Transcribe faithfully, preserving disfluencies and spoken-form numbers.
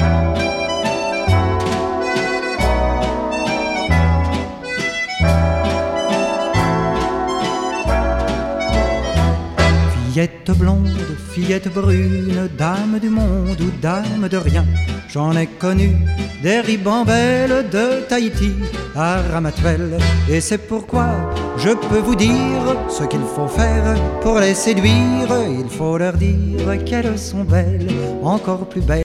Fillette blonde, fillette brune, dame du monde ou dame de rien, j'en ai connu des ribambelles de Tahiti à Ramatuelle. Et c'est pourquoi je peux vous dire ce qu'il faut faire pour les séduire. Il faut leur dire qu'elles sont belles, encore plus belles.